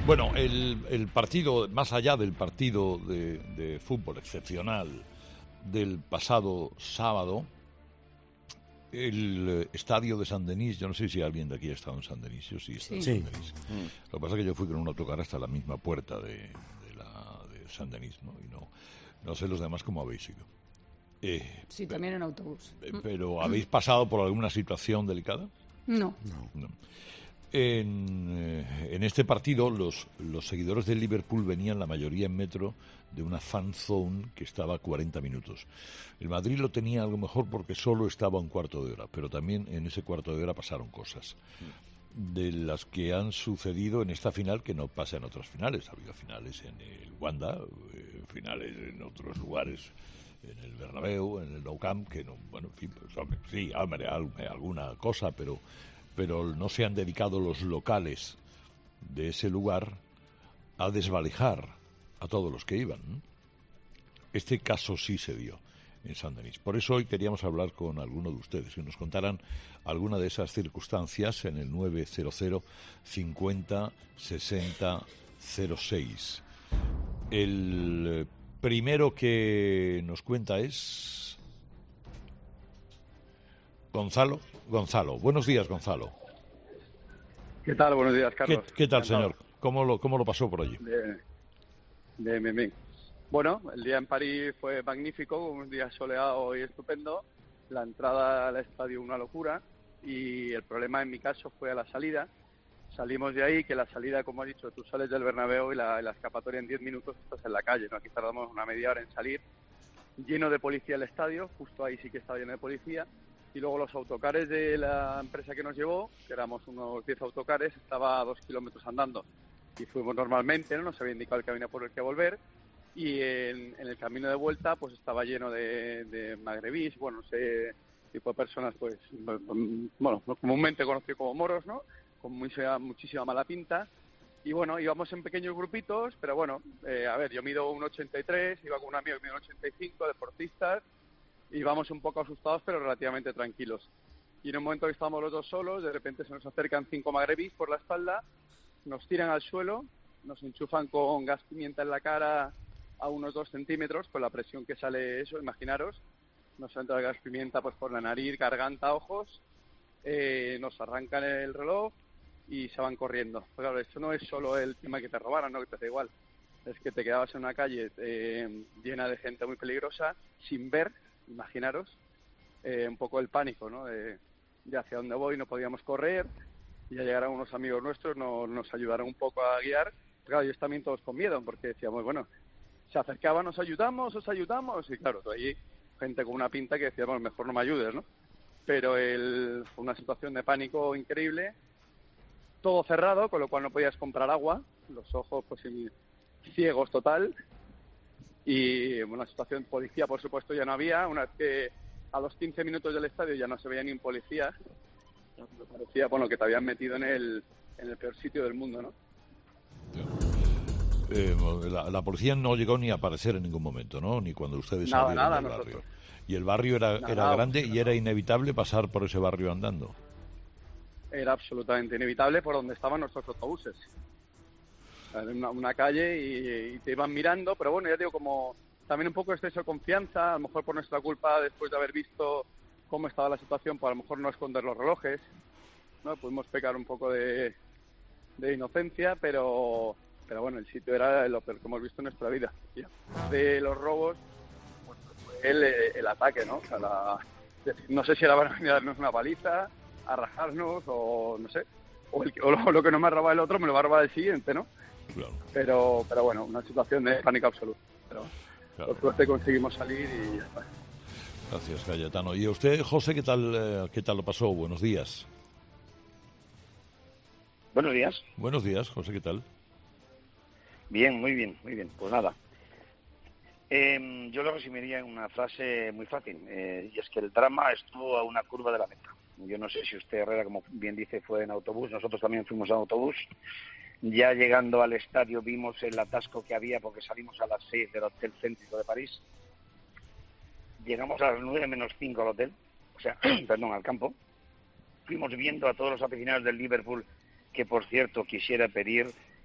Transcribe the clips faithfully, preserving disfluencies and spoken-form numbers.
Bueno, el, el partido, más allá del partido de, de fútbol excepcional del pasado sábado, el estadio de San Denis, yo no sé si alguien de aquí ha estado en San Denis, yo sí he estado Sí. en San Denis. Mm. Lo que pasa es que yo fui con un autocar hasta la misma puerta de, de, la, de San Denis, ¿no? Y no, no sé los demás cómo habéis ido. Eh, sí, también en autobús. Eh, ¿Pero habéis pasado por alguna situación delicada? No. No. no. En, eh, en este partido los, los seguidores del Liverpool venían la mayoría en metro de una fan zone que estaba a cuarenta minutos. El Madrid lo tenía algo mejor porque solo estaba un cuarto de hora, pero también en ese cuarto de hora pasaron cosas de las que han sucedido en esta final que no pasa en otras finales. Ha habido finales en el Wanda, eh, finales en otros lugares, en el Bernabéu, en el Nou Camp, que no, bueno, en fin, pues, hombre, sí, hombre, alguna cosa, pero pero no se han dedicado los locales de ese lugar a desvalijar a todos los que iban. Este caso sí se dio en San Denis. Por eso hoy queríamos hablar con alguno de ustedes, que nos contaran alguna de esas circunstancias en el nueve cero cero cincuenta sesenta cero seis. El primero que nos cuenta es Gonzalo. Gonzalo, buenos días, Gonzalo. ¿Qué tal? Buenos días, Carlos. ¿Qué, qué tal, señor? ¿Cómo lo, cómo lo pasó por allí? Bien, bien, bien, bien. Bueno, el día en París fue magnífico, un día soleado y estupendo. La entrada al estadio una locura y el problema en mi caso fue a la salida. Salimos de ahí, que la salida, como has dicho, tú sales del Bernabéu y la, la escapatoria en diez minutos estás en la calle, ¿no? Aquí tardamos una media hora en salir. Lleno de policía el estadio, justo ahí sí que estaba lleno de policía. Y luego los autocares de la empresa que nos llevó, que éramos unos diez autocares, estaba a dos kilómetros andando. Y fuimos normalmente, ¿no? Nos había indicado el camino por el que volver. Y en, en el camino de vuelta, pues estaba lleno de, de magrebís, bueno, no sé, tipo de personas, pues, bueno, comúnmente conocido como moros, ¿no? Con mucha, muchísima mala pinta. Y bueno, íbamos en pequeños grupitos, pero bueno, eh, a ver, yo mido uno ochenta y tres, iba con un amigo que mide uno ochenta y cinco, deportistas. Íbamos un poco asustados, pero relativamente tranquilos. Y en un momento que estábamos los dos solos, de repente se nos acercan cinco magrebís por la espalda, nos tiran al suelo, nos enchufan con gas pimienta en la cara a unos dos centímetros, con la presión que sale eso, imaginaros. Nos entra el gas pimienta pues por la nariz, garganta, ojos, eh, nos arrancan el reloj y se van corriendo. Pero claro, esto no es solo el tema que te robaran, no, que te da igual. Es que te quedabas en una calle eh, llena de gente muy peligrosa, sin ver. Imaginaros eh, un poco el pánico, ¿no? De, de hacia dónde voy, no podíamos correr, y ya llegaron unos amigos nuestros, nos, nos ayudaron un poco a guiar. Pero claro, ellos también todos con miedo, porque decíamos, bueno, se acercaban, nos ayudamos, os ayudamos, y claro, allí gente con una pinta que decíamos, mejor no me ayudes, ¿no? Pero el, fue una situación de pánico increíble, todo cerrado, con lo cual no podías comprar agua, los ojos pues ciegos total. Y una situación de policía, por supuesto, ya no había. Una vez que a los quince minutos del estadio ya no se veía ni un policía, me parecía, bueno, que te habían metido en el, en el peor sitio del mundo, ¿no? Eh, la, la policía no llegó ni a aparecer en ningún momento, ¿no? Ni cuando ustedes nada, salieron nada, del barrio. Nosotros. Y el barrio era, nada, era nada, grande pues, y era inevitable pasar por ese barrio andando. Era absolutamente inevitable por donde estaban nuestros autobuses. Una, una calle y, y te iban mirando, pero bueno, ya digo, como también un poco exceso de confianza, a lo mejor por nuestra culpa, después de haber visto cómo estaba la situación, pues a lo mejor no esconder los relojes, ¿no? Pudimos pecar un poco de, de inocencia, pero pero bueno, el sitio era lo peor que hemos visto en nuestra vida. De los robos, pues fue el, el ataque, ¿no? O sea, la, no sé si era para darnos una paliza, a rajarnos, o no sé, o, el, o lo, lo que no me ha robado el otro me lo va a robar el siguiente, ¿no? Claro. Pero, pero bueno, una situación de pánico absoluto. Pero claro, por suerte conseguimos salir y ya está. Gracias, Cayetano. ¿Y usted, José, qué tal, eh, qué tal lo pasó? Buenos días. Buenos días. Buenos días, José, ¿qué tal? Bien, muy bien, muy bien. Pues nada. Eh, yo lo resumiría en una frase muy fácil, eh, y es que el drama estuvo a una curva de la meta. Yo no sé si usted, Herrera, como bien dice, fue en autobús. Nosotros también fuimos en autobús. Ya llegando al estadio vimos el atasco que había porque salimos a las seis del hotel céntrico de París. Llegamos a las nueve menos cinco al hotel, o sea, perdón, al campo. Fuimos viendo a todos los aficionados del Liverpool, que por cierto quisiera pedir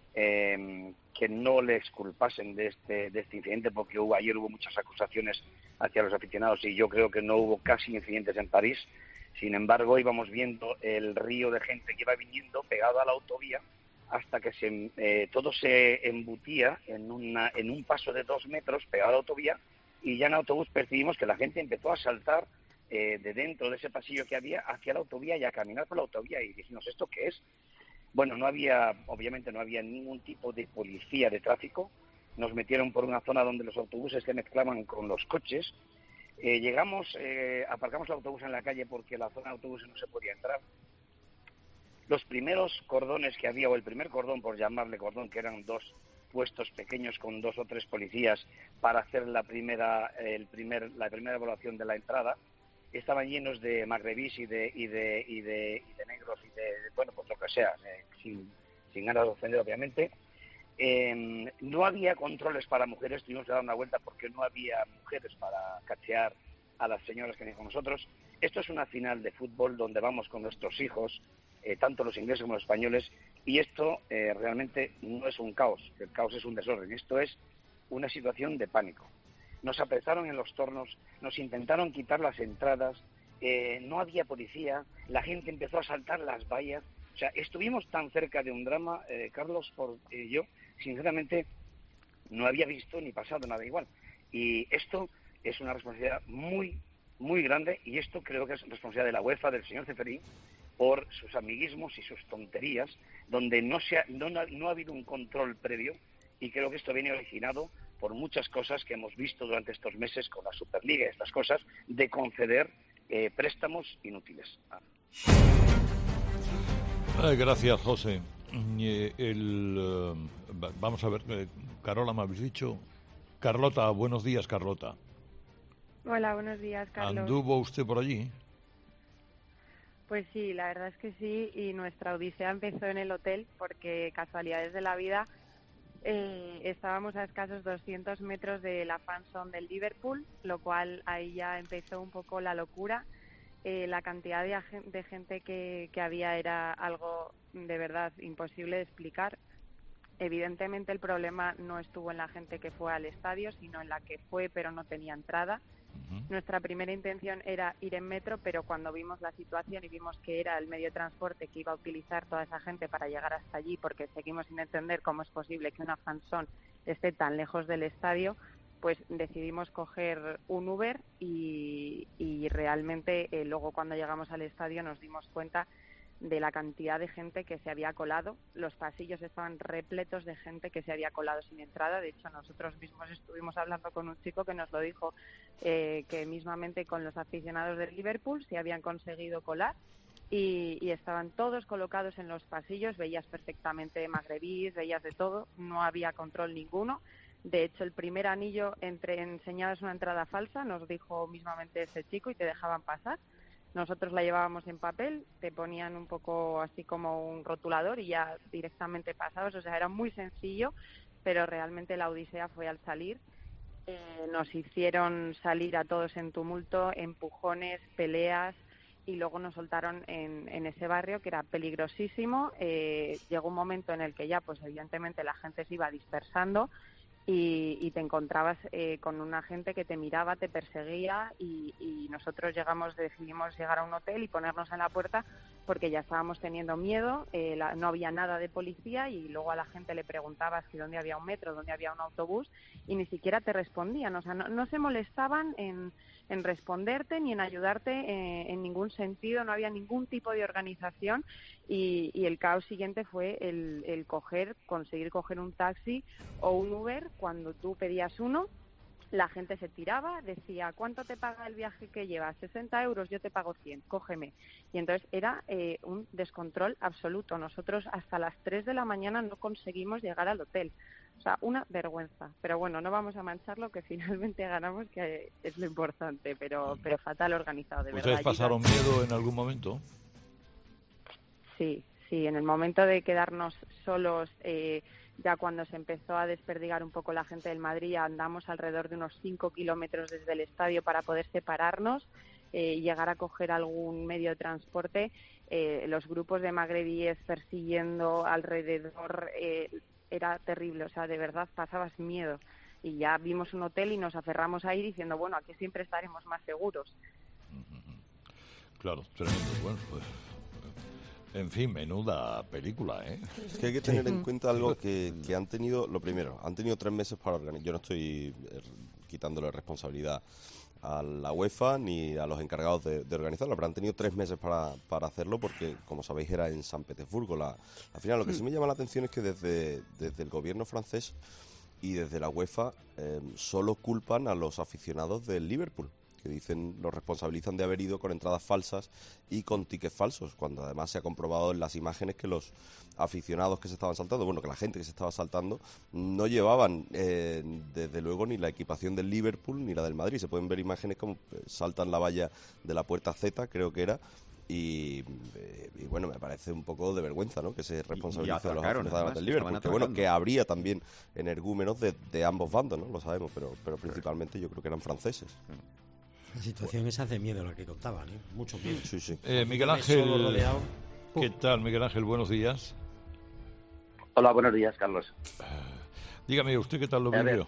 eh, que no le exculpasen de este, de este incidente, porque hubo, ayer hubo muchas acusaciones hacia los aficionados y yo creo que no hubo casi incidentes en París. Sin embargo, íbamos viendo el río de gente que iba viniendo pegado a la autovía hasta que se, eh, todo se embutía en, una, en un paso de dos metros pegado a la autovía, y ya en autobús percibimos que la gente empezó a saltar eh, de dentro de ese pasillo que había hacia la autovía y a caminar por la autovía, y dijimos, ¿esto qué es? Bueno, no había, obviamente no había ningún tipo de policía de tráfico. Nos metieron por una zona donde los autobuses se mezclaban con los coches. Eh, llegamos, eh, aparcamos el autobús en la calle porque la zona de autobuses no se podía entrar. Los primeros cordones que había, o el primer cordón, por llamarle cordón, que eran dos puestos pequeños con dos o tres policías para hacer la primera, el primer, la primera evaluación de la entrada, estaban llenos de magrebís y de y de y de, y de negros y de, bueno, pues lo que sea, eh, sin, sin ganas de ofender, obviamente. Eh, no había controles para mujeres, tuvimos que dar una vuelta porque no había mujeres para cachear a las señoras que venían con nosotros. Esto es una final de fútbol donde vamos con nuestros hijos, eh, tanto los ingleses como los españoles, y esto eh, realmente no es un caos, el caos es un desorden, esto es una situación de pánico. Nos apretaron en los tornos, nos intentaron quitar las entradas, eh, no había policía, la gente empezó a saltar las vallas. O sea, estuvimos tan cerca de un drama, eh, Carlos, por eh, yo, sinceramente, no había visto ni pasado nada igual. Y esto es una responsabilidad muy, muy grande, y esto creo que es responsabilidad de la UEFA, del señor Ceferín, por sus amiguismos y sus tonterías, donde no, se ha, no, no ha habido un control previo, y creo que esto viene originado por muchas cosas que hemos visto durante estos meses con la Superliga y estas cosas, de conceder eh, préstamos inútiles. Eh, gracias, José. Eh, el, eh, vamos a ver, eh, Carola, me habéis dicho. Carlota, buenos días, Carlota. Hola, buenos días, Carlos. ¿Anduvo usted por allí? Pues sí, la verdad es que sí, y nuestra odisea empezó en el hotel porque, casualidades de la vida, Eh, estábamos a escasos doscientos metros de la fan zone del Liverpool, lo cual ahí ya empezó un poco la locura. Eh, la cantidad de, de gente que, que había era algo de verdad imposible de explicar. Evidentemente el problema no estuvo en la gente que fue al estadio, sino en la que fue pero no tenía entrada. Uh-huh. Nuestra primera intención era ir en metro, pero cuando vimos la situación y vimos que era el medio de transporte que iba a utilizar toda esa gente para llegar hasta allí, porque seguimos sin entender cómo es posible que una fanzone esté tan lejos del estadio, pues decidimos coger un Uber y, y realmente eh, luego cuando llegamos al estadio nos dimos cuenta de la cantidad de gente que se había colado. Los pasillos estaban repletos de gente que se había colado sin entrada. De hecho, nosotros mismos estuvimos hablando con un chico que nos lo dijo, eh, que mismamente con los aficionados del Liverpool se habían conseguido colar y, y estaban todos colocados en los pasillos. Veías perfectamente magrebís, veías de todo, no había control ninguno. De hecho, el primer anillo entre enseñabas una entrada falsa, nos dijo mismamente ese chico, y te dejaban pasar. Nosotros la llevábamos en papel, te ponían un poco así como un rotulador y ya directamente pasabas. O sea, era muy sencillo, pero realmente la odisea fue al salir. Eh, nos hicieron salir a todos en tumulto, empujones, peleas, y luego nos soltaron en, en ese barrio que era peligrosísimo. Eh, llegó un momento en el que ya, pues evidentemente la gente se iba dispersando. Y, y te encontrabas eh, con una gente que te miraba, te perseguía, y, y nosotros llegamos, decidimos llegar a un hotel y ponernos en la puerta porque ya estábamos teniendo miedo. Eh, la, no había nada de policía, y luego a la gente le preguntabas que dónde había un metro, dónde había un autobús, y ni siquiera te respondían. O sea, no, no se molestaban en, en responderte ni en ayudarte eh, en ningún sentido. No había ningún tipo de organización, y, y el caos siguiente fue el, el coger, conseguir coger un taxi o un Uber. Cuando tú pedías uno, la gente se tiraba, decía, ¿cuánto te paga el viaje que llevas? sesenta euros, yo te pago cien, cógeme. Y entonces era eh, un descontrol absoluto. Nosotros hasta las tres de la mañana no conseguimos llegar al hotel. O sea, una vergüenza. Pero bueno, no vamos a mancharlo, que finalmente ganamos, que es lo importante, pero, pero fatal organizado, de verdad. ¿Ustedes pasaron miedo en algún momento? Sí, sí, en el momento de quedarnos solos, eh, ya cuando se empezó a desperdigar un poco la gente del Madrid, andamos alrededor de unos cinco kilómetros desde el estadio para poder separarnos eh, y llegar a coger algún medio de transporte. Eh, los grupos de magrebíes persiguiendo alrededor, eh, era terrible, o sea, de verdad pasabas miedo. Y ya vimos un hotel y nos aferramos a ir diciendo, bueno, aquí siempre estaremos más seguros. Claro, tremendo. Bueno, pues, en fin, menuda película, ¿eh? Es que hay que tener en cuenta algo que, que han tenido, lo primero, han tenido tres meses para organizar. Yo no estoy eh, quitándole responsabilidad a la UEFA ni a los encargados de, de organizarlo, pero han tenido tres meses para, para hacerlo porque, como sabéis, era en San Petersburgo. La, al final, lo que sí me llama la atención es que desde, desde el gobierno francés y desde la UEFA eh, solo culpan a los aficionados del Liverpool, que dicen, los responsabilizan de haber ido con entradas falsas y con tickets falsos, cuando además se ha comprobado en las imágenes que los aficionados que se estaban saltando, bueno, que la gente que se estaba saltando, no llevaban, eh, desde luego, ni la equipación del Liverpool ni la del Madrid. Se pueden ver imágenes como eh, saltan la valla de la puerta Z, creo que era, y, eh, y bueno, me parece un poco de vergüenza, ¿no?, que se responsabilice a los aficionados del Liverpool, que bueno, que habría también energúmenos de, de ambos bandos, ¿no?, lo sabemos, pero, pero principalmente yo creo que eran franceses. La situación esa hace miedo, la que contaban, ¿eh? Mucho miedo. Sí, sí. Eh, Miguel Ángel, ¿qué tal, Miguel Ángel? Buenos días. Hola, buenos días, Carlos. Dígame, ¿usted qué tal lo vivió?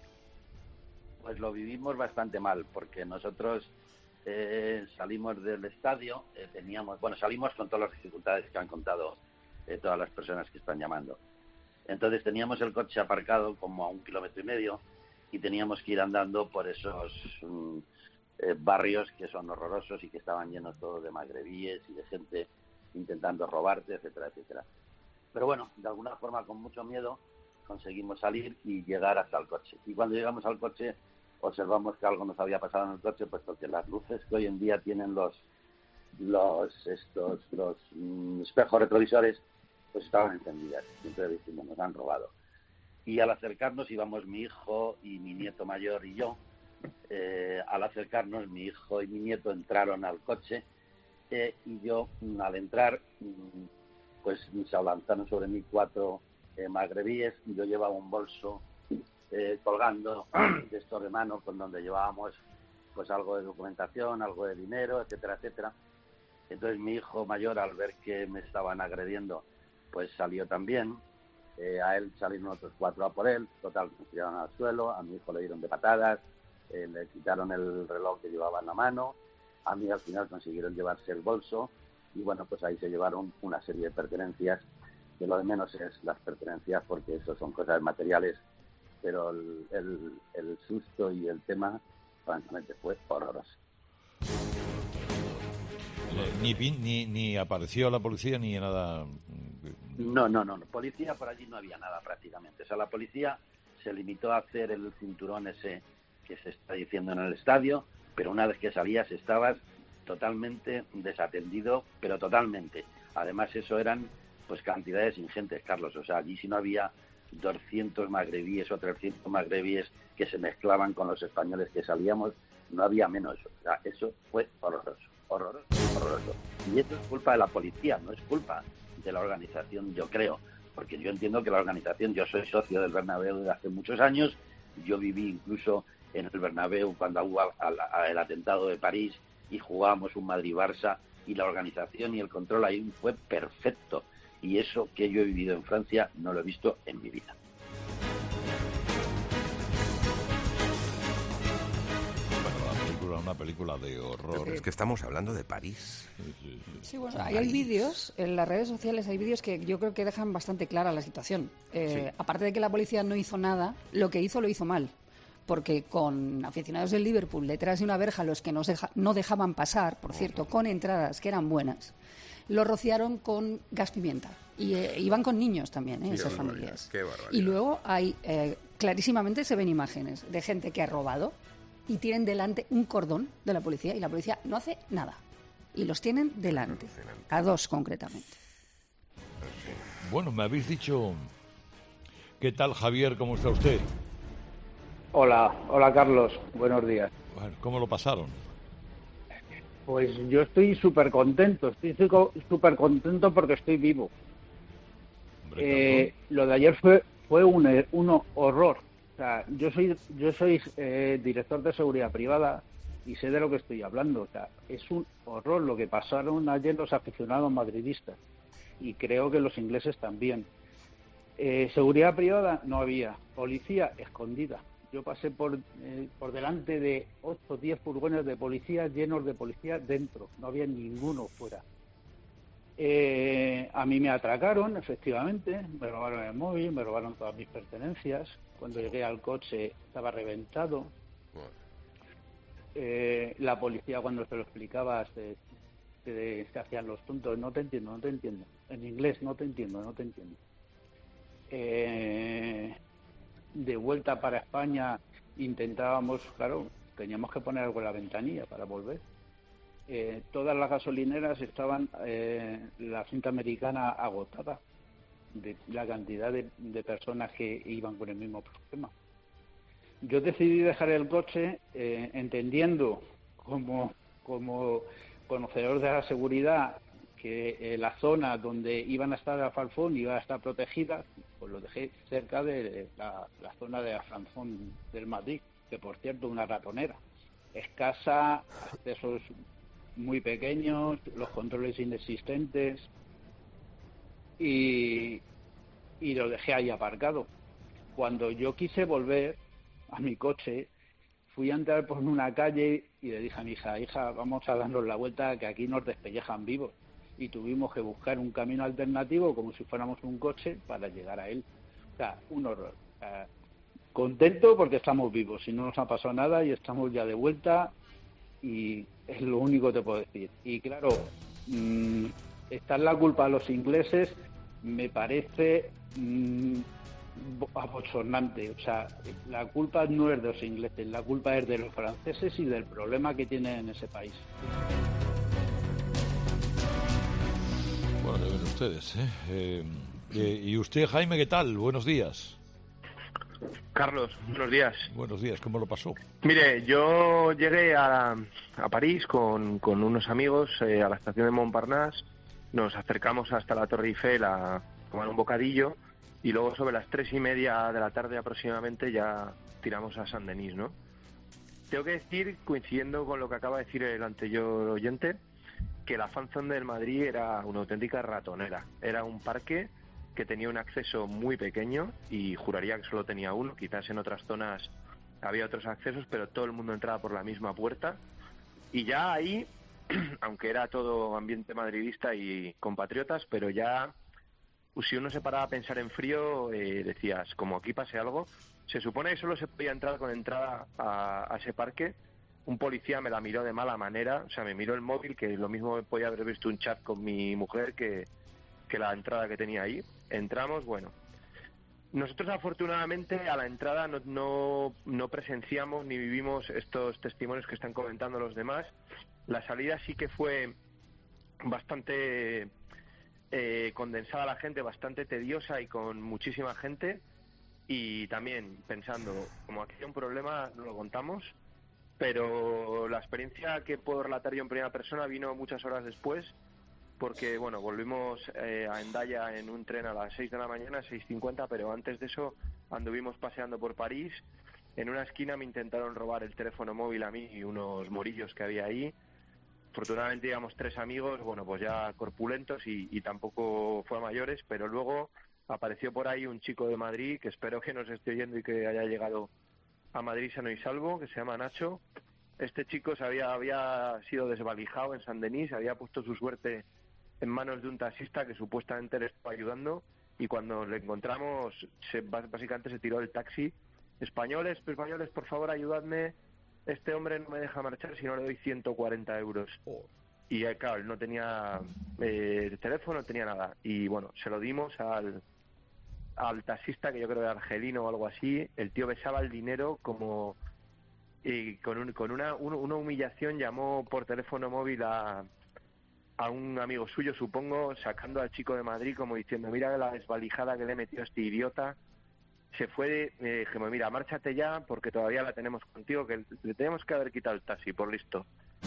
Pues lo vivimos bastante mal, porque nosotros eh, salimos del estadio, eh, teníamos, bueno, salimos con todas las dificultades que han contado eh, todas las personas que están llamando. Entonces teníamos el coche aparcado como a un kilómetro y medio y teníamos que ir andando por esos um, eh, barrios que son horrorosos y que estaban llenos todos de magrebíes y de gente intentando robarte, etcétera, etcétera. Pero bueno, de alguna forma, con mucho miedo, conseguimos salir y llegar hasta el coche. Y cuando llegamos al coche, observamos que algo nos había pasado en el coche, puesto que las luces que hoy en día tienen los los estos los mm, espejos retrovisores, pues estaban encendidas. Siempre decimos, nos han robado. Y al acercarnos íbamos mi hijo y mi nieto mayor y yo. Eh, al acercarnos, mi hijo y mi nieto entraron al coche eh, y yo, al entrar, pues se abalanzaron sobre mí cuatro eh, magrebíes y yo llevaba un bolso eh, colgando de estos de mano con donde llevábamos pues algo de documentación, algo de dinero, etcétera, etcétera. Entonces mi hijo mayor, al ver que me estaban agrediendo, pues salió también. Eh, a él salieron otros cuatro a por él, total, me tiraron al suelo, a mi hijo le dieron de patadas, eh, le quitaron el reloj que llevaba en la mano, a mí al final consiguieron llevarse el bolso y bueno, pues ahí se llevaron una serie de pertenencias, que lo de menos es las pertenencias porque eso son cosas materiales, pero el, el, el susto y el tema francamente fue horroroso. Eh, ni, ni, ni apareció la policía ni nada. No, no, no, policía por allí no había nada prácticamente. O sea, la policía se limitó a hacer el cinturón ese que se está diciendo en el estadio, pero una vez que salías estabas totalmente desatendido, pero totalmente. Además, eso eran pues cantidades ingentes, Carlos. O sea, allí si no había doscientos magrebíes o trescientos magrebíes que se mezclaban con los españoles que salíamos, no había menos. O sea, eso fue horroroso, horroroso, horroroso. Y esto es culpa de la policía, no es culpa de la organización, yo creo, porque yo entiendo que la organización, yo soy socio del Bernabéu desde hace muchos años, yo viví incluso en el Bernabéu cuando hubo el atentado de París y jugábamos un Madrid-Barça y la organización y el control ahí fue perfecto, y eso que yo he vivido en Francia no lo he visto en mi vida. Una película de horror. Pero es que estamos hablando de París. Sí, sí, sí. Sí, bueno, ahí hay vídeos, en las redes sociales hay vídeos que yo creo que dejan bastante clara la situación. Eh, sí. Aparte de que la policía no hizo nada, lo que hizo lo hizo mal. Porque con aficionados del Liverpool detrás de una verja, los que nos deja, no dejaban pasar, por cierto, con entradas que eran buenas, lo rociaron con gas pimienta. Y eh, iban con niños también, ¿eh? Esas familias. Qué barbaridad. Y luego hay, eh, clarísimamente se ven imágenes de gente que ha robado y tienen delante un cordón de la policía y la policía no hace nada. Y los tienen delante, a dos concretamente. Bueno, me habéis dicho... ¿Qué tal, Javier? ¿Cómo está usted? Hola, hola Carlos, buenos días. Bueno, ¿cómo lo pasaron? Pues yo estoy súper contento, estoy súper contento porque estoy vivo. Hombre, eh, lo de ayer fue fue un, un horror. O sea, yo soy yo soy eh, director de seguridad privada y sé de lo que estoy hablando. O sea, es un horror lo que pasaron ayer los aficionados madridistas y creo que los ingleses también. Eh, seguridad privada no había, policía escondida. Yo pasé por eh, por delante de ocho o diez furgones de policía llenos de policía dentro, no había ninguno fuera. Eh, a mí me atracaron, efectivamente, me robaron el móvil, me robaron todas mis pertenencias. Cuando llegué al coche estaba reventado. Eh, la policía, cuando se lo explicaba, se, se, se hacían los tontos. No te entiendo, no te entiendo. En inglés, no te entiendo, no te entiendo. Eh, de vuelta para España intentábamos, claro, teníamos que poner algo en la ventanilla para volver. Eh, todas las gasolineras estaban, eh, la cinta americana agotada de la cantidad de, de personas que iban con el mismo problema. Yo decidí dejar el coche eh, entendiendo como, como conocedor de la seguridad que eh, la zona donde iban a estar a Falfón iba a estar protegida, pues lo dejé cerca de la, la zona de Falfón del Madrid, que por cierto una ratonera, escasa, accesos muy pequeños, los controles inexistentes, y, y lo dejé ahí aparcado. Cuando yo quise volver a mi coche, fui a entrar por una calle y le dije a mi hija, hija, vamos a darnos la vuelta, que aquí nos despellejan vivos. Y tuvimos que buscar un camino alternativo, como si fuéramos un coche, para llegar a él. O sea, un horror. O sea, contento porque estamos vivos, y no nos ha pasado nada y estamos ya de vuelta, y es lo único que te puedo decir. Y claro, mmm, echar la culpa a los ingleses me parece mmm, abochornante. O sea, la culpa no es de los ingleses, la culpa es de los franceses y del problema que tienen en ese país. Bueno, ya ven ustedes, ¿eh? Eh, eh, ¿Y usted, Jaime, qué tal? Buenos días. Carlos, buenos días. Buenos días, ¿cómo lo pasó? Mire, yo llegué a, a París con, con unos amigos eh, a la estación de Montparnasse, nos acercamos hasta la Torre Eiffel a tomar un bocadillo y luego sobre las tres y media de la tarde aproximadamente ya tiramos a Saint-Denis, ¿no? Tengo que decir, coincidiendo con lo que acaba de decir el anterior oyente, que la fan zone del Madrid era una auténtica ratonera. Era un parque que tenía un acceso muy pequeño y juraría que solo tenía uno. Quizás en otras zonas había otros accesos, pero todo el mundo entraba por la misma puerta. Y ya ahí, aunque era todo ambiente madridista y compatriotas, pero ya si uno se paraba a pensar en frío, eh, decías, como aquí pase algo. Se supone que solo se podía entrar con entrada a, a ese parque. Un policía me la miró de mala manera, o sea, me miró el móvil, que lo mismo podía haber visto un chat con mi mujer que, que la entrada que tenía ahí. Entramos, bueno. Nosotros afortunadamente a la entrada no, no, no presenciamos ni vivimos estos testimonios que están comentando los demás. La salida sí que fue bastante eh, condensada la gente, bastante tediosa y con muchísima gente. Y también pensando, como aquí hay un problema, no lo contamos. Pero la experiencia que puedo relatar yo en primera persona vino muchas horas después, porque bueno, volvimos eh, a Hendaya en un tren a las seis de la mañana, seis cincuenta, pero antes de eso anduvimos paseando por París. En una esquina me intentaron robar el teléfono móvil a mí y unos morillos que había ahí. Afortunadamente íbamos tres amigos, bueno, pues ya corpulentos y, y tampoco fue a mayores, pero luego apareció por ahí un chico de Madrid, que espero que nos esté oyendo y que haya llegado a Madrid sano y salvo, que se llama Nacho. Este chico se había, había sido desvalijado en Saint-Denis, había puesto su suerte en manos de un taxista que supuestamente le estaba ayudando, y cuando le encontramos se, básicamente se tiró el taxi. Españoles, españoles, por favor ayudadme, este hombre no me deja marchar si no le doy ciento cuarenta euros. Oh. Y claro, él no tenía eh, teléfono, no tenía nada, y bueno, se lo dimos al al taxista, que yo creo que era argelino o algo así. El tío besaba el dinero como y con, un, con una, un, una humillación llamó por teléfono móvil a, a un amigo suyo, supongo, sacando al chico de Madrid como diciendo, mira la desvalijada que le metió a este idiota. Se fue, me eh, dije, mira, márchate ya porque todavía la tenemos contigo, que le tenemos que haber quitado el taxi, por listo.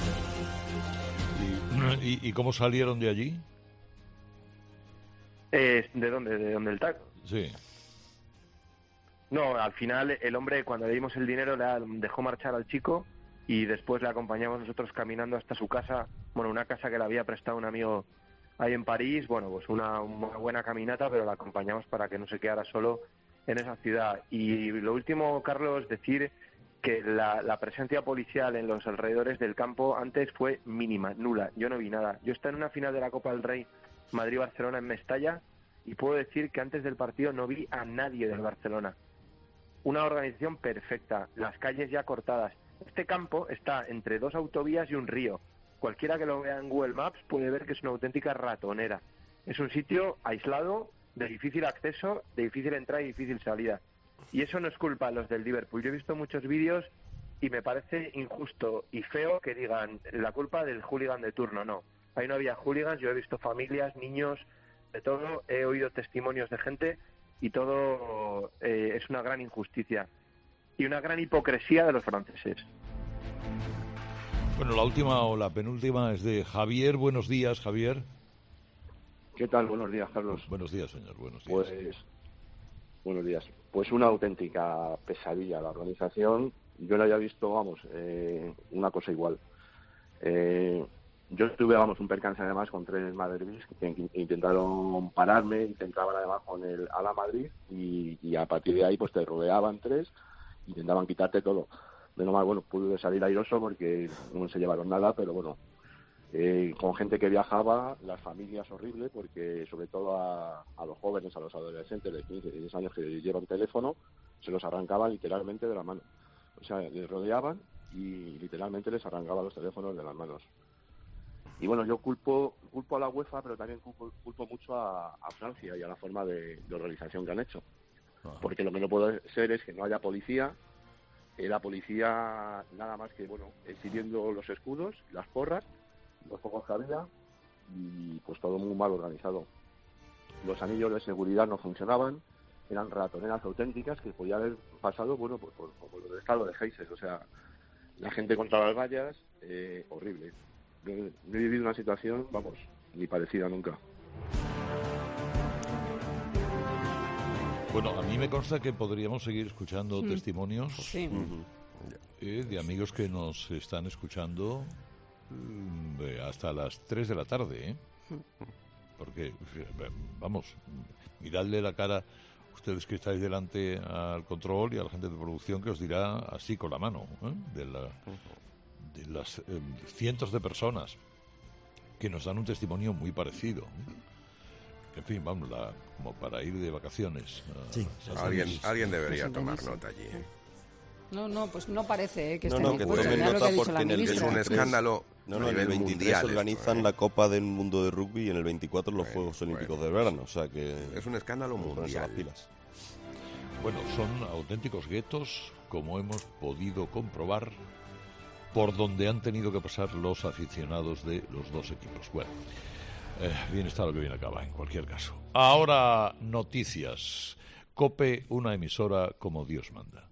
¿Y, y, y cómo salieron de allí? Eh, ¿De dónde? ¿De dónde el taxi? Sí. No, al final el hombre, cuando le dimos el dinero, le dejó marchar al chico y después le acompañamos nosotros caminando hasta su casa, bueno, una casa que le había prestado un amigo ahí en París, bueno, pues una, una buena caminata, pero la acompañamos para que no se quedara solo en esa ciudad. Y lo último, Carlos, decir que la, la presencia policial en los alrededores del campo antes fue mínima, nula. Yo no vi nada. Yo estaba en una final de la Copa del Rey Madrid-Barcelona en Mestalla y puedo decir que antes del partido no vi a nadie del Barcelona. Una organización perfecta, las calles ya cortadas. Este campo está entre dos autovías y un río. Cualquiera que lo vea en Google Maps puede ver que es una auténtica ratonera. Es un sitio aislado, de difícil acceso, de difícil entrada y difícil salida. Y eso no es culpa de los del Liverpool. Yo he visto muchos vídeos y me parece injusto y feo que digan la culpa del hooligan de turno. No, ahí no había hooligans, yo he visto familias, niños, de todo, he oído testimonios de gente y todo eh, es una gran injusticia y una gran hipocresía de los franceses. Bueno, la última o la penúltima es de Javier. Buenos días, Javier. ¿Qué tal? Buenos días, Carlos. Buenos días, señor. Buenos días. Pues, buenos días. Pues una auténtica pesadilla la organización. Yo no había visto, vamos, eh, una cosa igual. Eh, yo tuve, vamos, un percance además con tres madridistas que intentaron pararme, intentaban además con el Ala Madrid y, y a partir de ahí pues te rodeaban tres, intentaban quitarte todo. Menos mal, bueno, pude salir airoso porque no se llevaron nada, pero bueno, eh, con gente que viajaba, las familias horribles, porque sobre todo a, a los jóvenes, a los adolescentes de quince, dieciséis años que llevan teléfono, se los arrancaban literalmente de la mano. O sea, les rodeaban y literalmente les arrancaban los teléfonos de las manos. Y bueno, yo culpo culpo a la UEFA, pero también culpo, culpo mucho a, a Francia y a la forma de, de organización que han hecho. Porque lo que no puede ser es que no haya policía, eh, la policía nada más que, bueno, exhibiendo los escudos, las porras, los focos que había, y pues todo muy mal organizado. Los anillos de seguridad no funcionaban, eran ratoneras auténticas que podía haber pasado, bueno, pues por, por, por el estado de Heises, o sea, la gente contra las vallas, eh, horrible. No, no he vivido una situación, vamos, ni parecida nunca. Bueno, a mí me consta que podríamos seguir escuchando mm. testimonios sí. eh, de amigos que nos están escuchando eh, hasta las tres de la tarde, ¿eh? Porque, vamos, miradle la cara ustedes que estáis delante al control y a la gente de producción que os dirá así con la mano, ¿eh? de, la, de las eh, cientos de personas que nos dan un testimonio muy parecido. En fin, vamos, la, como para ir de vacaciones. A, sí. a alguien, alguien debería tomar nota allí. ¿eh? No, no, pues no parece ¿eh? que no, esté no, que tomen nota porque en el es un escándalo. No, no, en el veintitrés organizan esto, ¿eh? la Copa del Mundo de Rugby y en el veinticuatro los bueno, Juegos Olímpicos bueno. de verano, o sea que es un escándalo mundial. Las pilas. Bueno, son auténticos guetos, como hemos podido comprobar, por donde han tenido que pasar los aficionados de los dos equipos. Bueno, eh, bien está lo que bien acaba, en cualquier caso. Ahora, noticias. COPE, una emisora como Dios manda.